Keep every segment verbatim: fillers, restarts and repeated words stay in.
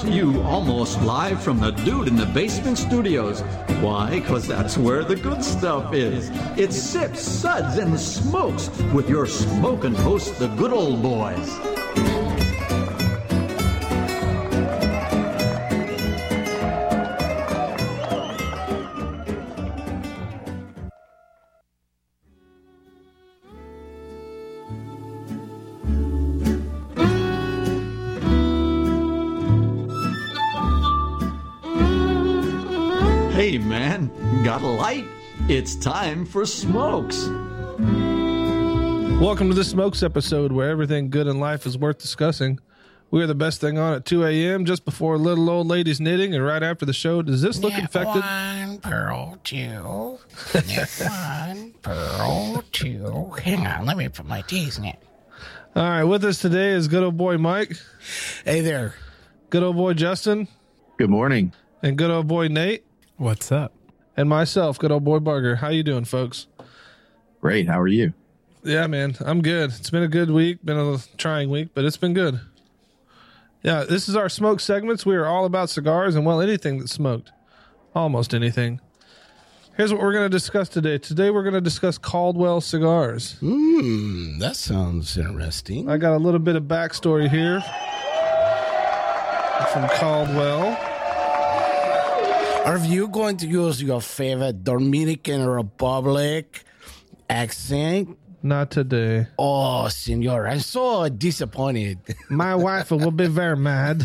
to you almost live from the Dude in the Basement Studios. Why? Because that's where the good stuff is. It's Sips, Suds, and Smokes with your smoking hosts, the Good Old Boys. Hey man, got a light? It's time for Smokes. Welcome to the Smokes episode where everything good in life is worth discussing. We are the best thing on at two a.m. just before little old ladies knitting and right after the show. Does this look Net infected? One, pearl two. Net one, pearl two. Hang on, let me put my T's in it. All right, with us today is good old boy Mike, Hey there. good old boy Justin, Good morning. and good old boy Nate, What's up? and myself, good old boy Barger. How you doing, folks? Great. How are you? Yeah, man, I'm good. It's been a good week, been a trying week, but it's been good. Yeah, this is our smoke segments. We are all about cigars and, well, anything that's smoked. Almost anything. Here's what we're going to discuss today. Today we're going to discuss Caldwell cigars. Hmm, that sounds interesting. I got a little bit of backstory here from Caldwell. Are you going to use your favorite Dominican Republic accent? Not today. Oh, senor, I'm so disappointed. My wife will be very mad.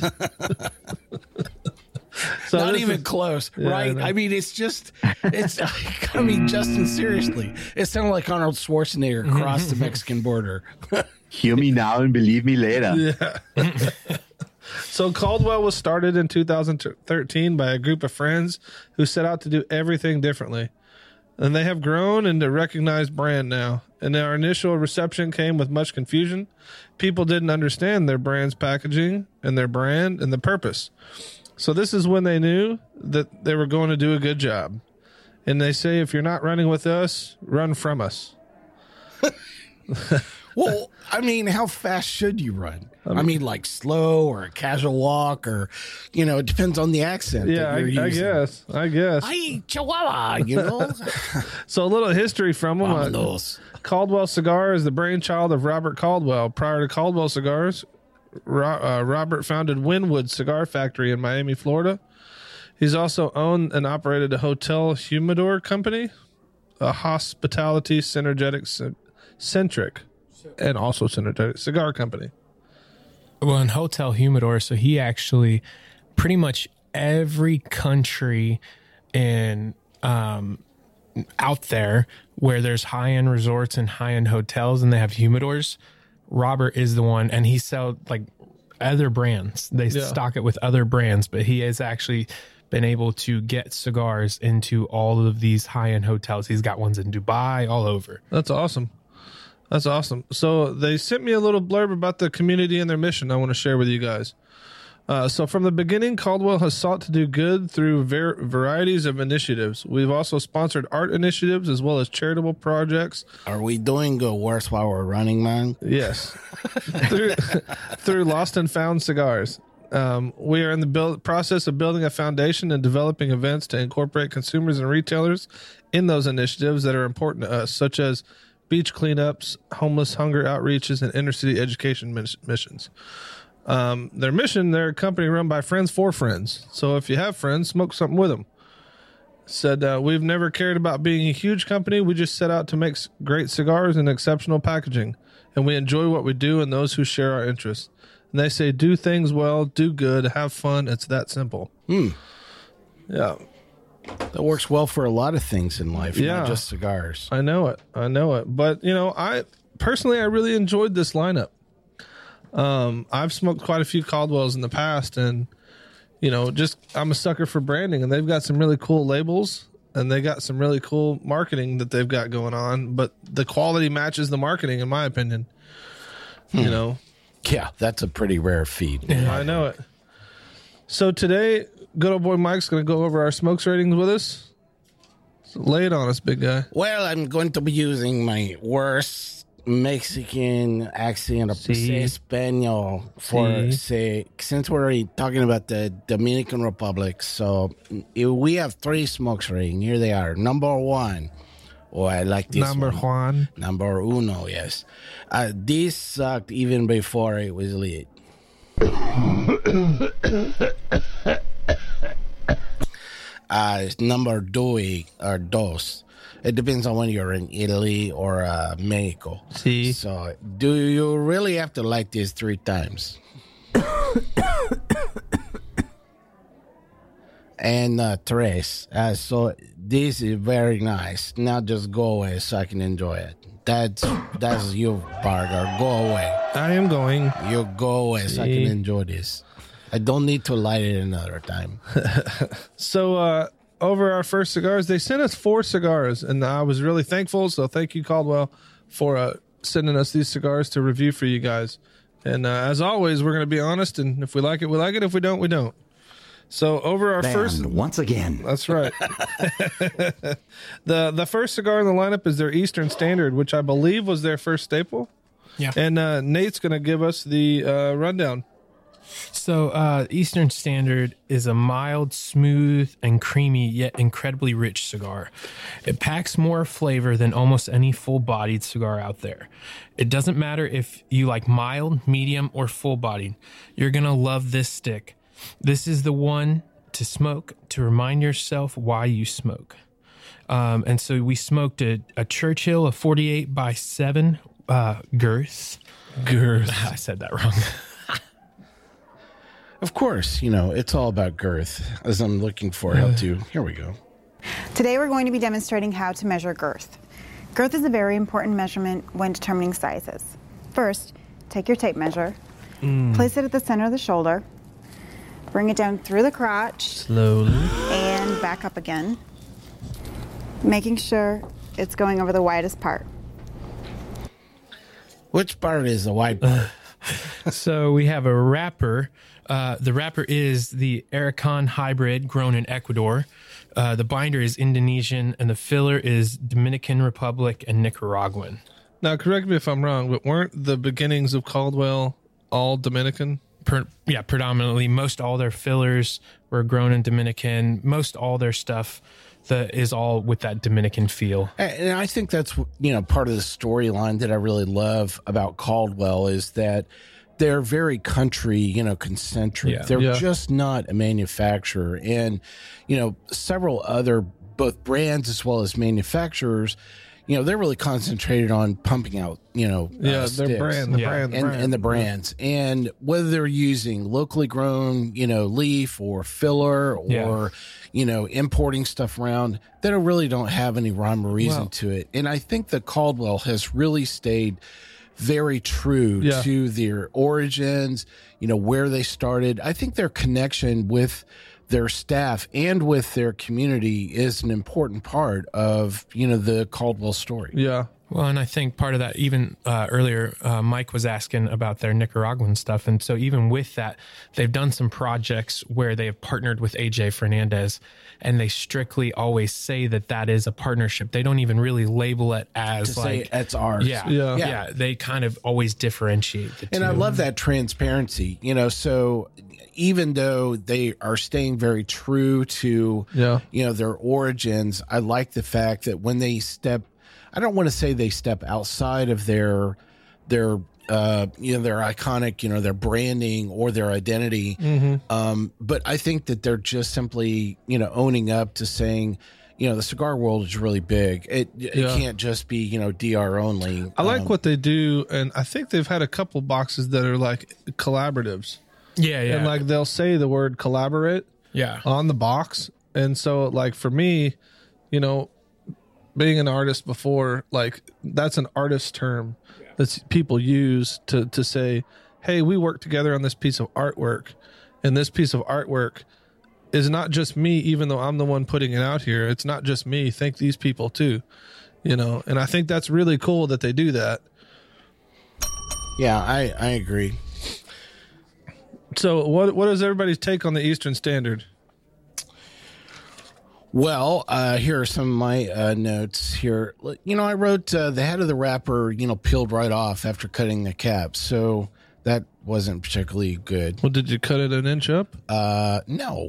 So Not this even is- close, Yeah, I right? know. I, mean, it's just, it's, I mean, Justin, seriously. It sounded like Arnold Schwarzenegger crossed the Mexican border. Hear me now and believe me later. Yeah. So Caldwell was started in two thousand thirteen by a group of friends who set out to do everything differently. And they have grown into a recognized brand now. And our initial reception came with much confusion. People didn't understand their brand's packaging and their brand and the purpose. So this is when they knew that they were going to do a good job. And they say, if you're not running with us, run from us. Well, I mean, how fast should you run? I mean, like slow or a casual walk, or, you know, it depends on the accent. Yeah, that I, you're I using. guess. I guess. Ay, Chihuahua, you know? So a little history from them. Uh, Vámonos. Caldwell Cigar is the brainchild of Robert Caldwell. Prior to Caldwell Cigars, Ro- uh, Robert founded Wynwood Cigar Factory in Miami, Florida. He's also owned and operated a Hotel Humidor company, a hospitality synergetic centric, and also synergetic cigar company. Well, in Hotel Humidor, so he actually pretty much every country in um, out there where there's high-end resorts and high-end hotels and they have humidors, Robert is the one, and he sells like other brands. They Yeah. stock it with other brands, but he has actually been able to get cigars into all of these high-end hotels. He's got ones in Dubai, all over. That's awesome. That's awesome. So they sent me a little blurb about the community and their mission I want to share with you guys. Uh, so from the beginning, Caldwell has sought to do good through ver- varieties of initiatives. We've also sponsored art initiatives as well as charitable projects. Are we doing good worse while we're running, man? Yes. through, through Lost and Found Cigars. Um, we are in the build, process of building a foundation and developing events to incorporate consumers and retailers in those initiatives that are important to us, such as beach cleanups, homeless hunger outreaches, and inner city education miss- missions. Um, their mission, they're a company run by friends for friends. So if you have friends, smoke something with them. Said, uh, we've never cared about being a huge company. We just set out to make s- great cigars and exceptional packaging. And we enjoy what we do and those who share our interests. And they say, do things well, do good, have fun. It's that simple. Hmm. Yeah, That works well for a lot of things in life, Yeah. not just cigars. I know it. I know it. But, you know, I personally, I really enjoyed this lineup. Um, I've smoked quite a few Caldwells in the past, and, you know, just I'm a sucker for branding, and they've got some really cool labels, and they got some really cool marketing that they've got going on, but the quality matches the marketing, in my opinion. Hmm. You know, Yeah, that's a pretty rare feat. I know it. So today, good old boy Mike's going to go over our smokes ratings with us. So lay it on us, big guy. Well, I'm going to be using my worst Mexican accent or Sí. say Espanol for Sí. say since we're already talking about the Dominican Republic. So if we have three smokes ring. Here they are. Number one. Oh, I like this Number one. Juan. Number uno, yes. Uh, this sucked even before it was lit. uh, number dos or dos. It depends on when you're in Italy or uh, Mexico. Sí. So, do you really have to like this three times? And uh, tres. Uh, so this is very nice. Now just go away so I can enjoy it. That's that's you, Barger. Go away. I am going. You go away so I See? can enjoy this. I don't need to light it another time. So, uh, over our first cigars, they sent us four cigars, and I was really thankful. So, thank you, Caldwell, for uh, sending us these cigars to review for you guys. And uh, as always, we're going to be honest, and if we like it, we like it. If we don't, we don't. So, over our Banned first. once again. That's right. the The first cigar in the lineup is their Eastern Standard, which I believe was their first staple. Yeah. And uh, Nate's going to give us the uh, rundown. So, uh, Eastern Standard is a mild, smooth, and creamy, yet incredibly rich cigar. It packs more flavor than almost any full-bodied cigar out there. It doesn't matter if you like mild, medium, or full-bodied. You're going to love this stick. This is the one to smoke to remind yourself why you smoke. Um, and so we smoked a, a Churchill, a forty-eight by seven uh, girth. Girth. I said that wrong. Of course, you know, it's all about girth, as I'm looking for how to. Here we go. Today we're going to be demonstrating how to measure girth. Girth is a very important measurement when determining sizes. First, take your tape measure, place it at the center of the shoulder, bring it down through the crotch, Slowly. and back up again, making sure it's going over the widest part. Which part is the white part? So we have a wrapper. Uh, the wrapper is the Arakan hybrid grown in Ecuador. Uh, the binder is Indonesian, and the filler is Dominican Republic and Nicaraguan. Now, correct me if I'm wrong, but weren't the beginnings of Caldwell all Dominican? Per, yeah, predominantly. Most all their fillers were grown in Dominican. Most all their stuff that is all with that Dominican feel. And I think that's, you know, part of the storyline that I really love about Caldwell is that they're very country, you know, concentric. Yeah. They're Yeah. just not a manufacturer. And, you know, several other, both brands as well as manufacturers, you know, they're really concentrated on pumping out, you know, uh, Yeah, their sticks. brand, the Yeah. brand, the and, brand. and the brands, and whether they're using locally grown, you know, leaf or filler, or Yeah. you know, importing stuff around, they don't really don't have any rhyme or reason Well- to it. And I think that Caldwell has really stayed very true Yeah. to their origins, you know, where they started. I think their connection with their staff and with their community is an important part of, you know, the Caldwell story. Yeah. Well, and I think part of that, even uh, earlier, uh, Mike was asking about their Nicaraguan stuff. And so even with that, they've done some projects where they have partnered with A J Fernandez, and they strictly always say that that is a partnership. They don't even really label it as To like, say it's ours. yeah, Yeah. yeah, Yeah. They kind of always differentiate the And two. I love that transparency, you know, so even though they are staying very true to, Yeah. you know, their origins, I like the fact that when they step, I don't want to say they step outside of their, their, uh, you know, their iconic, you know, their branding or their identity. Um, but I think that they're just simply, you know, owning up to saying, you know, the cigar world is really big. It, it Yeah. can't just be, you know, D R only. I like Um, what they do, and I think they've had a couple boxes that are like collaboratives. yeah, yeah, And like they'll say the word collaborate yeah. on the box. And so like for me, you know, being an artist before, like that's an artist term that people use to to say, hey, we work together on this piece of artwork, and this piece of artwork is not just me, even though I'm the one putting it out here. It's not just me. Thank these people too, you know. And I think that's really cool that they do that. Yeah, I, I agree. So what what is everybody's take on the Eastern Standard? Well, uh, here are some of my uh, notes here. You know, I wrote uh, the head of the wrapper, you know, peeled right off after cutting the cap. So that wasn't particularly good. Well, did you cut it an inch up? Uh, no.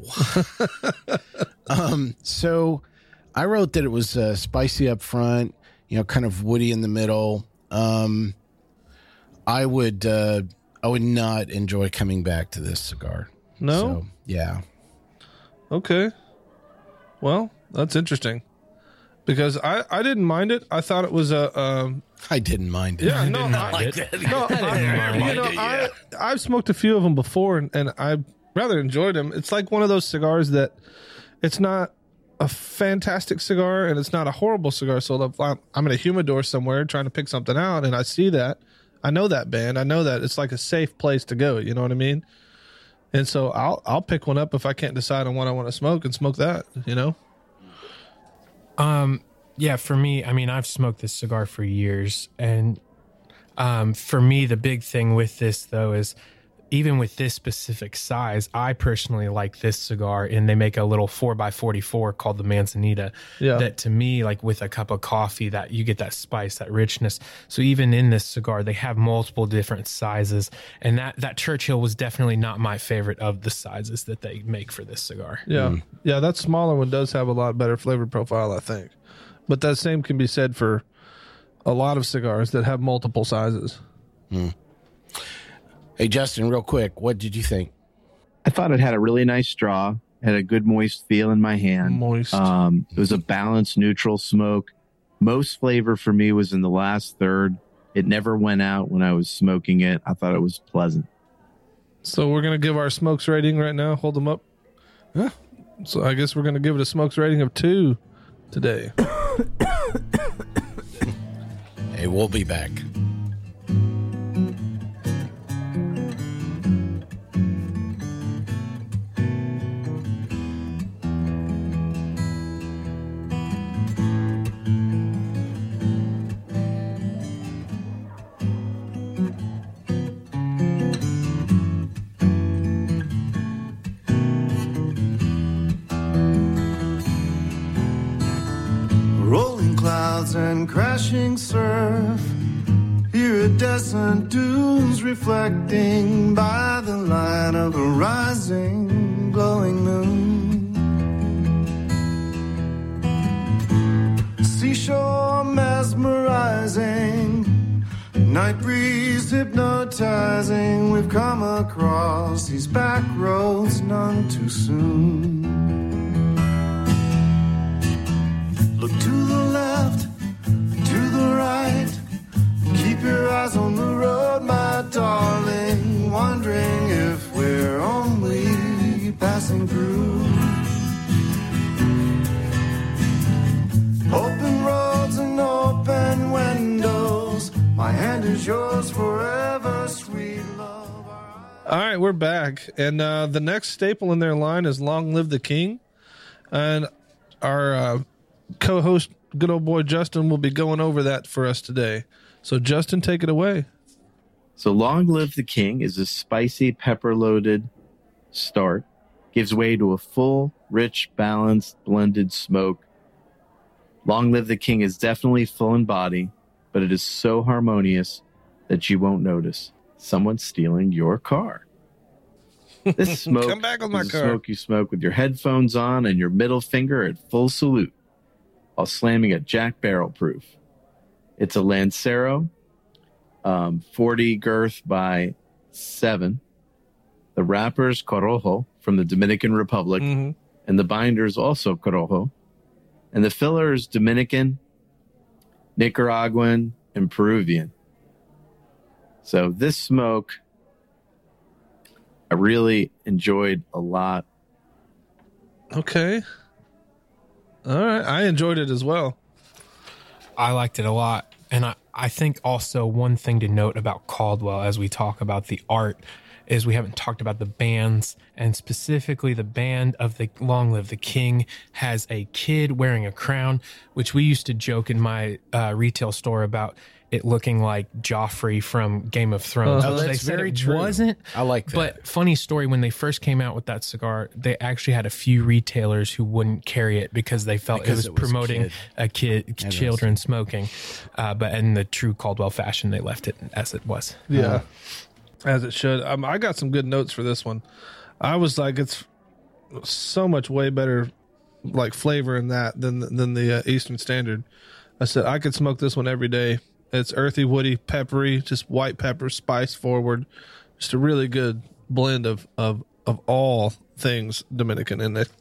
um, so I wrote that it was uh, spicy up front, you know, kind of woody in the middle. Um, I would, uh, I would not enjoy coming back to this cigar. No? So, yeah. Okay. Well, that's interesting because I, I didn't mind it. I thought it was a, um, I didn't mind it. yeah, no, didn't I, mind it. no, I, you know, I, I've smoked a few of them before and, and I rather enjoyed them. It's like one of those cigars that it's not a fantastic cigar and it's not a horrible cigar. So if I'm, I'm in a humidor somewhere trying to pick something out and I see that, I know that band. I know that it's like a safe place to go. You know what I mean? And so I'll I'll pick one up if I can't decide on what I want to smoke and smoke that, you know? Um, yeah, for me, I mean, I've smoked this cigar for years. And um, for me, the big thing with this, though, is even with this specific size, I personally like this cigar. And they make a little four by forty-four called the Manzanita. Yeah. That to me, like with a cup of coffee, that you get that spice, that richness. So even in this cigar, they have multiple different sizes. And that, that Churchill was definitely not my favorite of the sizes that they make for this cigar. Yeah. Yeah, that smaller one does have a lot better flavor profile, I think. But that same can be said for a lot of cigars that have multiple sizes. Mm. Hey, Justin, real quick, what did you think? I thought it had a really nice straw, had a good moist feel in my hand. Moist. Um, it was a balanced, neutral smoke. Most flavor for me was in the last third. It never went out when I was smoking it. I thought it was pleasant. So we're going to give our smokes rating right now. Hold them up. Huh? So I guess we're going to give it a smokes rating of two today. Hey, we'll be back. And crashing surf, iridescent dunes reflecting by the light of a rising glowing moon. Seashore mesmerizing, night breeze hypnotizing. We've come across these back roads none too soon. Look to the left, to the right. Keep your eyes on the road, my darling. Wondering if we're only passing through. Open roads and open windows. My hand is yours forever, sweet love. All right, we're back. And uh, the next staple in their line is Long Live the King. And our uh, co-host, good old boy Justin, will be going over that for us today. So, Justin, take it away. So Long Live the King is a spicy, pepper-loaded start. Gives way to a full, rich, balanced, blended smoke. Long Live the King is definitely full in body, but it is so harmonious that you won't notice someone stealing your car. This smoke Come back with my is a car. smoke you smoke with your headphones on and your middle finger at full salute while slamming a Jack Barrel proof. It's a Lancero, um, forty girth by seven. The wrapper's Corojo from the Dominican Republic, Mm-hmm. and the binder's also Corojo. And the filler is Dominican, Nicaraguan, and Peruvian. So this smoke, I really enjoyed a lot. Okay. All right. I enjoyed it as well. I liked it a lot. And I, I think also one thing to note about Caldwell as we talk about the art is we haven't talked about the bands, and specifically the band of the Long Live the King has a kid wearing a crown, which we used to joke in my uh, retail store about. it looking like Joffrey from Game of Thrones. Oh, which they that's said very it true. wasn't. I like that. But funny story, when they first came out with that cigar, they actually had a few retailers who wouldn't carry it because they felt Because it was it was promoting kid. a kid, children smoking. Uh, but in the true Caldwell fashion, they left it as it was. Yeah, as it should. Um, I got some good notes for this one. I was like, it's so much way better, like flavor in that than than the uh, Eastern Standard. I said I could smoke this one every day. It's earthy, woody, peppery, just white pepper, spice forward. Just a really good blend of of of all things Dominican in it.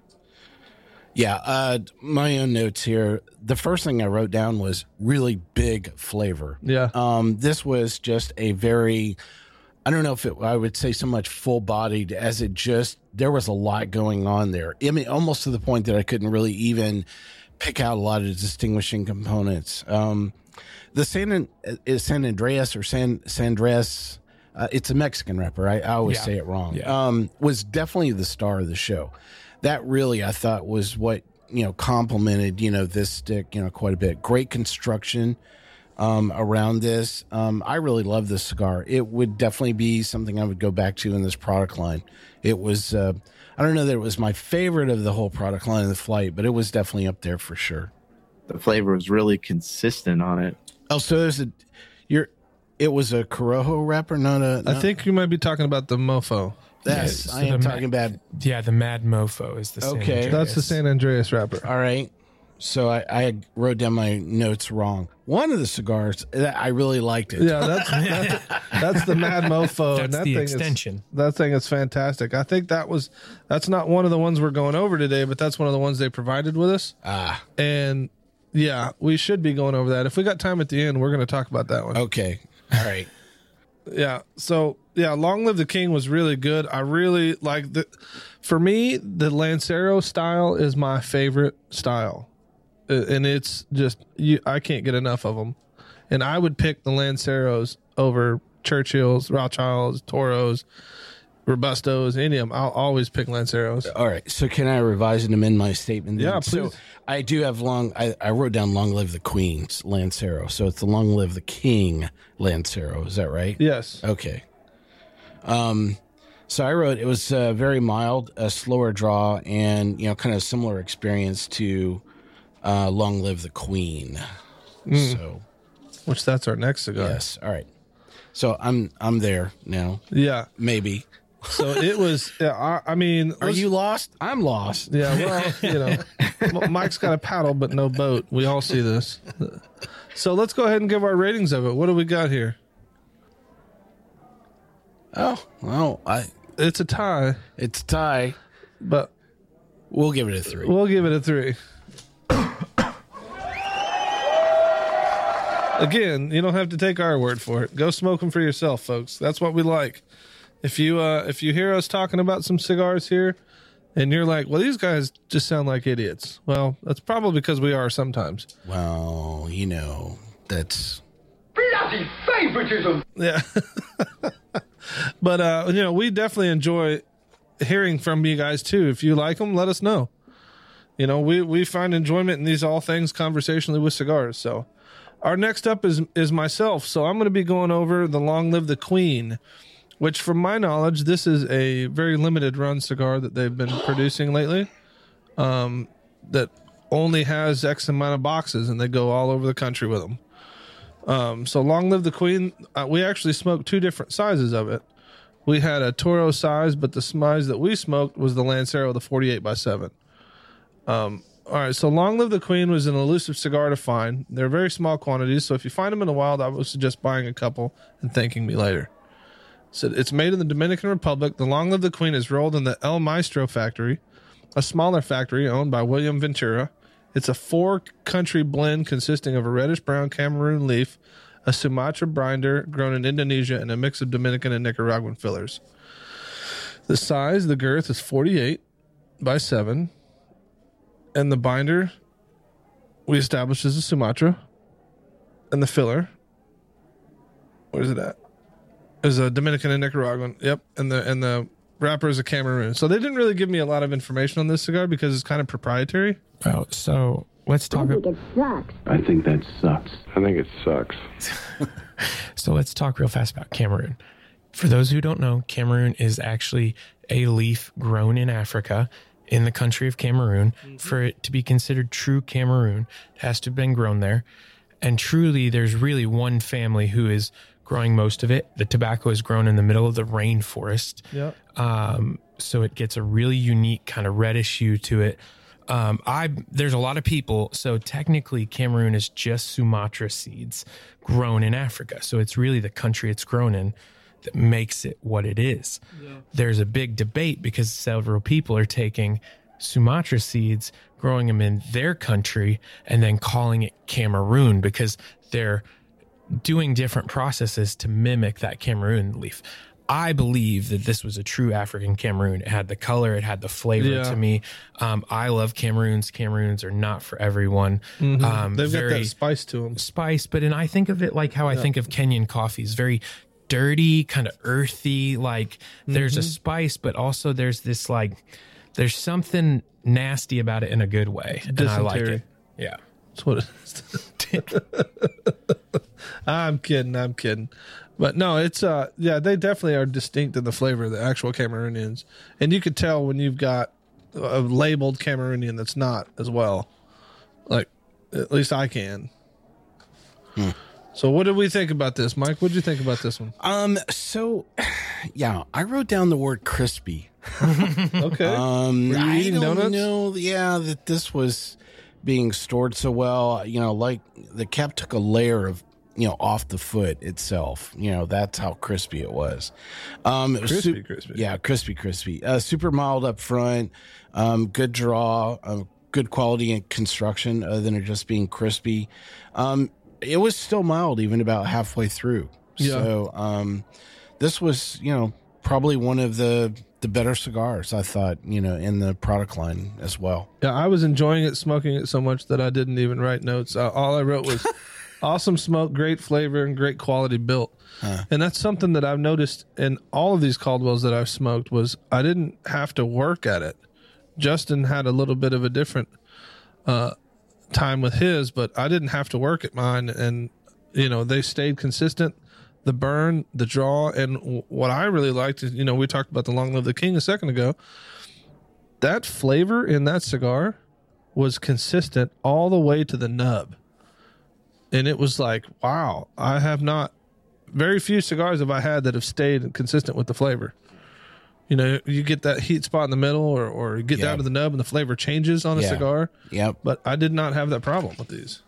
Yeah, uh, my own notes here. The first thing I wrote down was really big flavor. Yeah. Um, this was just a very, I don't know if it, I would say so much full bodied as it just, there was a lot going on there. I mean, almost to the point that I couldn't really even pick out a lot of distinguishing components. Um, the San, is San Andreas or San, San Andreas, uh, it's a Mexican wrapper. I, I always Yeah. say it wrong. Yeah. Um, was definitely the star of the show. That really, I thought, was what, you know, complemented, you know, this stick, you know, quite a bit. Great construction um, around this. Um, I really love this cigar. It would definitely be something I would go back to in this product line. It was, uh, I don't know that it was my favorite of the whole product line of the flight, but it was definitely up there for sure. The flavor was really consistent on it. Oh, so there's a, you're, it was a Corojo wrapper, not a, I not- think you might be talking about the Mofo. Yes, Yeah, so I am the talking ma- about. Yeah, the Mad Mofo is the San Okay. Andreas. That's the San Andreas wrapper. All right. So I, I wrote down my notes wrong. One of the cigars, that I really liked it. Yeah, that's that's, that's the Mad Mofo, and That's that the thing extension. is that thing is fantastic. I think that was that's not one of the ones we're going over today, but that's one of the ones they provided with us. Ah, And yeah, we should be going over that. If we got time at the end, we're going to talk about that one. okay. All right. Yeah. So yeah, Long Live the King was really good. I really like the. For me, the Lancero style is my favorite style, Uh, and it's just you. I can't get enough of them, and I would pick the Lanceros over Churchills, Rothschilds, Toros, Robustos, any of them. I'll always pick Lanceros. All right. So can I revise and amend my statement? then? Yeah, So please. I do have long. I, I wrote down "Long Live the Queen's Lancero," so it's the "Long Live the King" Lancero. Is that right? Yes. Okay. Um, so I wrote it was uh, very mild, a slower draw, and you know, kind of similar experience to uh, "Long Live the Queen." So Which that's our next cigar. yes. All right. So I'm I'm there now. Yeah. Maybe. So it was. Yeah. I, I mean, Are let's- you lost? I'm lost. Yeah, well, you know, M- Mike's got a paddle but no boat. We all see this. So let's go ahead and give our ratings of it. What do we got here? Oh well, I It's a tie, it's a tie. but We'll give it a three. we'll give it a three. Again, you don't have to take our word for it. Go smoke them for yourself, folks. That's what we like. If you uh, if you hear us talking about some cigars here, and you're like, "Well, these guys just sound like idiots," well, that's probably because we are sometimes. Well, you know, that's Bloody favoritism! Yeah. But, uh, you know, we definitely enjoy hearing from you guys too. If you like them, let us know. You know, we, we find enjoyment in these all things conversationally with cigars. So our next up is, is myself. So I'm going to be going over the Long Live the Queen, which from my knowledge, this is a very limited run cigar that they've been producing lately. Um, that only has X amount of boxes and they go all over the country with them. Um, so Long Live the Queen, uh, we actually smoked two different sizes of it. We had a Toro size, but the size that we smoked was the Lancero, the forty-eight by seven. Um, all right, so Long Live the Queen was an elusive cigar to find. They're very small quantities, so if you find them in the wild, I would suggest buying a couple and thanking me later. So it's made in the Dominican Republic. The Long Live the Queen is rolled in the El Maestro factory, a smaller factory owned by William Ventura. It's a four-country blend consisting of a reddish-brown Cameroon leaf, a Sumatra binder grown in Indonesia, and a mix of Dominican and Nicaraguan fillers. The size, the girth, is forty-eight by seven, and the binder we established as a Sumatra, and the filler, where's it at? Is a Dominican and Nicaraguan. Yep, and the and the wrapper is a Cameroon. So they didn't really give me a lot of information on this cigar because it's kind of proprietary. Oh, so let's talk. I think it sucks. I think that sucks. I think it sucks. So let's talk real fast about Cameroon. For those who don't know, Cameroon is actually a leaf grown in Africa, in the country of Cameroon. Mm-hmm. For it to be considered true Cameroon, it has to have been grown there. And truly, there's really one family who is growing most of it. The tobacco is grown in the middle of the rainforest. Yep. Um, so it gets a really unique kind of reddish hue to it. Um, I there's a lot of people. So technically, Cameroon is just Sumatra seeds grown in Africa. So it's really the country it's grown in that makes it what it is. Yeah. There's a big debate because several people are taking Sumatra seeds, growing them in their country, and then calling it Cameroon because they're doing different processes to mimic that Cameroon leaf. I believe that this was a true African Cameroon. It had the color, it had the flavor Yeah. to me. Um, I love Cameroons. Cameroons are not for everyone. Mm-hmm. Um, They've very got that spice to them. Spice, but and I think of it like how I Yeah. think of Kenyan coffees, very dirty, kind of earthy. Like there's a Mm-hmm. spice, but also there's this like there's something nasty about it in a good way, and I like Dysentery. it. Yeah. That's what it is. I'm kidding. I'm kidding. But no, it's uh yeah, they definitely are distinct in the flavor, the actual Cameroonians. And you could tell when you've got a labeled Cameroonian that's not as well. Like at least I can. Hmm. So what did we think about this, Mike? What did you think about this one? Um. So, yeah, I wrote down the word crispy. Okay. Um, Were you I eating don't donuts? know. Yeah, that this was being stored so well. You know, like the cap took a layer of, you know, off the foot itself. You know, that's how crispy it was. Um, it was Crispy, su- crispy. Yeah, crispy, crispy. Uh, super mild up front. Um, good draw. Uh, good quality and construction, other than it just being crispy. Um, it was still mild even about halfway through. Yeah. So, um, this was, you know, probably one of the the better cigars, I thought, you know, in the product line as well. Yeah, I was enjoying it, smoking it so much that I didn't even write notes. Uh, all I wrote was awesome smoke, great flavor, and great quality built. Huh. And that's something that I've noticed in all of these Caldwells that I've smoked was I didn't have to work at it. Justin had a little bit of a different uh, time with his, but I didn't have to work at mine. And, you know, they stayed consistent. The burn, the draw, and w- what I really liked is, you know, we talked about the Long Live the King a second ago. That flavor in that cigar was consistent all the way to the nub. And it was like, wow, I have not, very few cigars have I had that have stayed consistent with the flavor. You know, you get that heat spot in the middle or, or you get Yeah. down to the nub and the flavor changes on a Yeah. cigar. Yep. But I did not have that problem with these.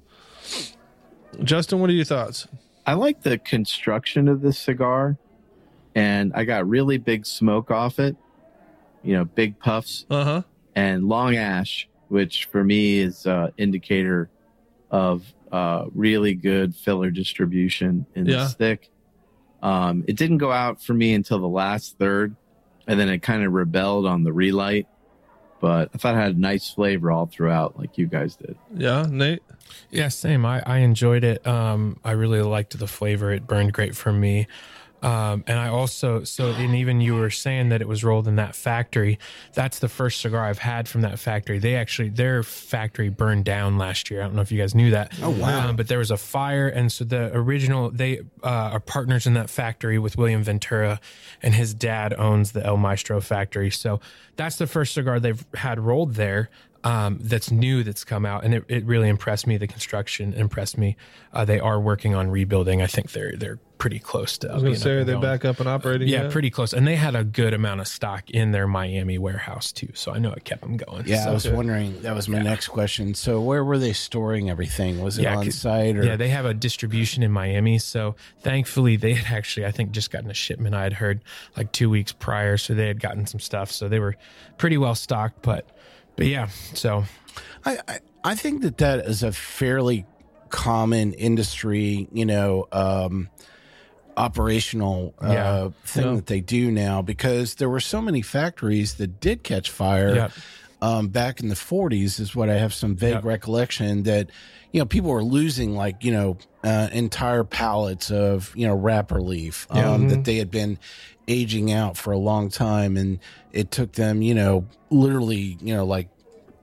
Justin, what are your thoughts? I like the construction of this cigar, and I got really big smoke off it. You know, big puffs Uh huh. and long ash, which for me is uh indicator of uh really good filler distribution in Yeah. the stick. Um, it didn't go out for me until the last third, and then it kind of rebelled on the relight. But I thought it had a nice flavor all throughout, like you guys did. Yeah, Nate. Yeah, same. I, I enjoyed it. Um, I really liked the flavor. It burned great for me. Um, and I also, so, and even you were saying that it was rolled in that factory. That's the first cigar I've had from that factory. They actually, their factory burned down last year. I don't know if you guys knew that. Oh, wow. Um, but there was a fire. And so the original, they uh, are partners in that factory with William Ventura, and his dad owns the El Maestro factory. So that's the first cigar they've had rolled there. Um, that's new, that's come out, and it, it really impressed me. The construction impressed me. Uh, they are working on rebuilding. I think they're they're pretty close to. I was going to say, are they back up and operating? Yeah, yet? pretty close. And they had a good amount of stock in their Miami warehouse too, so I know it kept them going. Yeah, so, I was wondering. That was my Yeah. next question. So, where were they storing everything? Was it Yeah, on 'cause- site? Or? Yeah, they have a distribution in Miami. So thankfully, they had actually, I think, just gotten a shipment. I had heard like two weeks prior, so they had gotten some stuff. So they were pretty well stocked. But, but yeah, so. I, I I think that that is a fairly common industry, you know, um, operational uh, Yeah. thing Yeah. that they do now, because there were so many factories that did catch fire. Yep. Um, back in the forties is what I have some vague Yep. recollection that, you know, people were losing like, you know, uh, entire pallets of, you know, wrapper leaf um, Yeah. Mm-hmm. that they had been aging out for a long time. And it took them, you know, literally, you know, like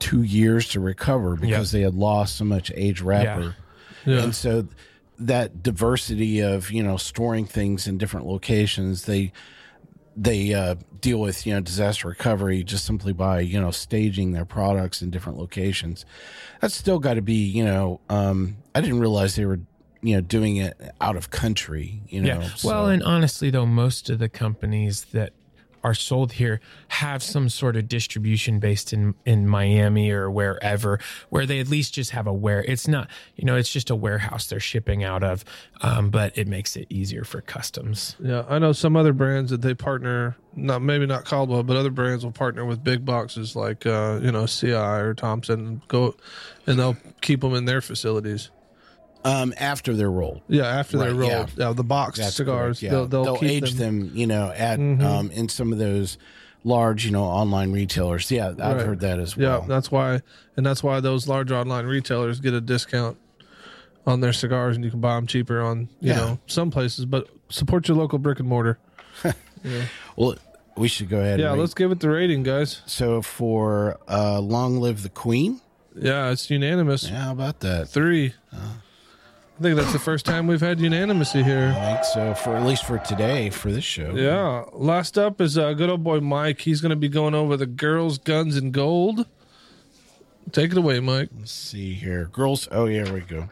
two years to recover because they had lost so much aged wrapper. Yeah. Yeah. And so that diversity of, you know, storing things in different locations, they they uh, deal with, you know, disaster recovery just simply by, you know, staging their products in different locations. That's still got to be, you know, um, I didn't realize they were, you know, doing it out of country, you know. Yeah. So- Well, and honestly, though, most of the companies that are sold here have some sort of distribution based in, in Miami or wherever, where they at least just have a ware. It's not, you know, it's just a warehouse they're shipping out of, um, but it makes it easier for customs. Yeah, I know some other brands that they partner, not maybe not Caldwell, but other brands will partner with big boxes like, uh, you know, C I or Thompson, and go, and they'll keep them in their facilities. Um, after they're rolled. Yeah, after they're Right, rolled. yeah. Yeah, the boxed That's cigars, correct, yeah. they'll, they'll, They'll keep age them. them, you know, at Mhm. um, in some of those large, you know, online retailers. Yeah, I've Right. heard that as well. Yeah, that's why, and that's why those large online retailers get a discount on their cigars, and you can buy them cheaper on, you Yeah. know, some places. But support your local brick and mortar. Yeah, Well, we should go ahead. yeah. and rate. Let's give it the rating, guys. So for uh, Long Live the Queen. Yeah, it's unanimous. Yeah, how about that? Three. I think that's the first time we've had unanimity here. I think so, for at least for today, for this show. Yeah. Last up is uh, good old boy Mike. He's going to be going over the Girls, Guns, and Gold. Take it away, Mike. Let's see here. Girls. Oh, yeah, here we go.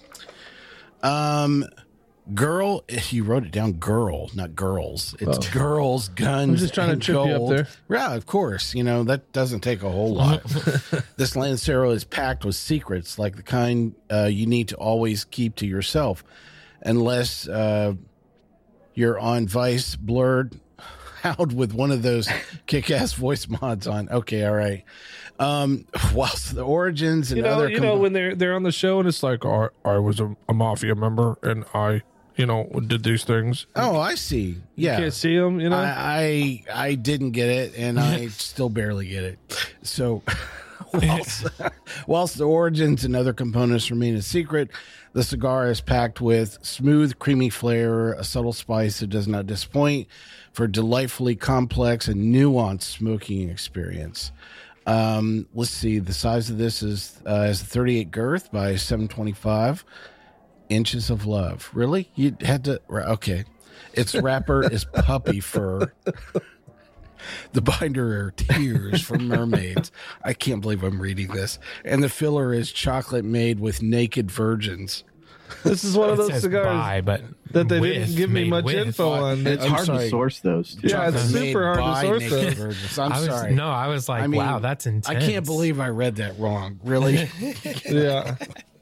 Um, girl. He wrote it down. Girl, not girls. It's girls, guns. I'm just trying to and trip you up gold. there. Yeah, of course. You know that doesn't take a whole lot. This Lancero is packed with secrets, like the kind uh, you need to always keep to yourself, unless uh, you're on Vice blurred out with one of those kick-ass voice mods on. Okay, all right. Um, whilst the origins and You know, other you com- know when they're they're on the show and it's like, I, I was a, a mafia member and I, you know, did these things. Oh, I see. Yeah, You can't see them, you know. I, I I didn't get it, and I still barely get it. So, whilst, whilst the origins and other components remain a secret, the cigar is packed with smooth, creamy flavor, a subtle spice that does not disappoint, for a delightfully complex and nuanced smoking experience. Um, let's see. The size of this is uh, is a thirty-eight girth by seven twenty-five inches of love. Really? You had to? Okay. Its wrapper is puppy fur. The binder are tears from mermaids. I can't believe I'm reading this. And the filler is chocolate made with naked virgins. This is one of It those says cigars buy, but that they with, didn't give me made much with. info on. It's I'm hard sorry. to source those. Yeah, it's Chocolate made super hard to by source naked those. virgins. I'm I was, sorry. No, I was like, I mean, wow, that's intense. I can't believe I read that wrong. Really? Yeah.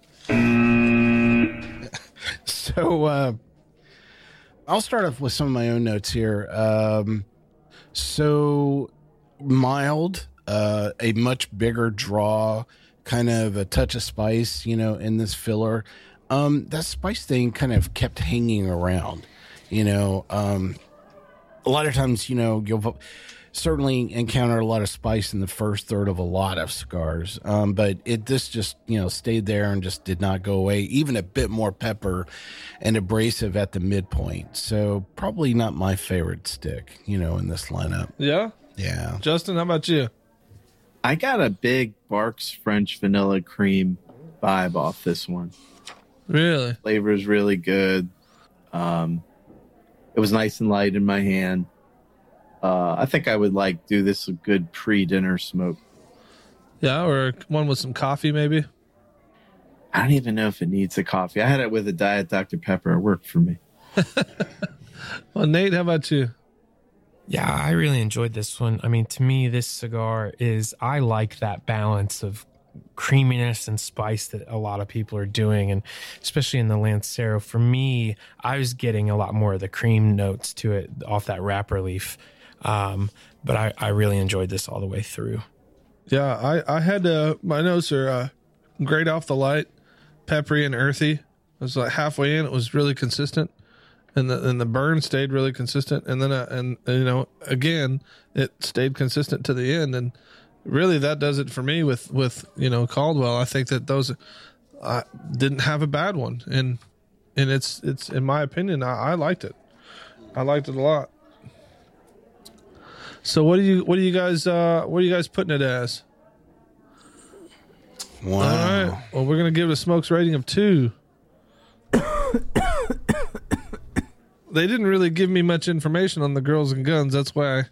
So uh, I'll start off with some of my own notes here. Um, so mild, uh, a much bigger draw, kind of a touch of spice, you know, in this filler. Um, that spice thing kind of kept hanging around, you know. Um, a lot of times, you know, you'll certainly encounter a lot of spice in the first third of a lot of cigars. Um, but it this just, you know, stayed there and just did not go away. Even a bit more pepper and abrasive at the midpoint. So probably not my favorite stick, you know, in this lineup. Yeah. Yeah. Justin, how about you? I got a big Barks French vanilla cream vibe off this one. Really? Flavor is really good. Um, it was nice and light in my hand. Uh, I think I would like do this a good pre-dinner smoke. Yeah, or one with some coffee, maybe. I don't even know if it needs a coffee. I had it with a Diet Doctor Pepper. It worked for me. Well, Nate, how about you? Yeah, I really enjoyed this one. I mean, to me, this cigar is, I like that balance of creaminess and spice that a lot of people are doing, and especially in the Lancero. For me, I was getting a lot more of the cream notes to it off that wrapper leaf. Um, but I, I really enjoyed this all the way through. Yeah, I, I had uh, my notes are uh, great off the light, peppery and earthy. It was like halfway in, it was really consistent, and the and the burn stayed really consistent. And then uh, and you know again, it stayed consistent to the end. And really, that does it for me with with you know Caldwell. I think that those uh, didn't have a bad one, and and it's it's in my opinion, I, I liked it. I liked it a lot. So what do you what do you guys uh, what are you guys putting it as? Wow. All right. Well, we're going to give it a smokes rating of two. They didn't really give me much information on the girls and guns. That's why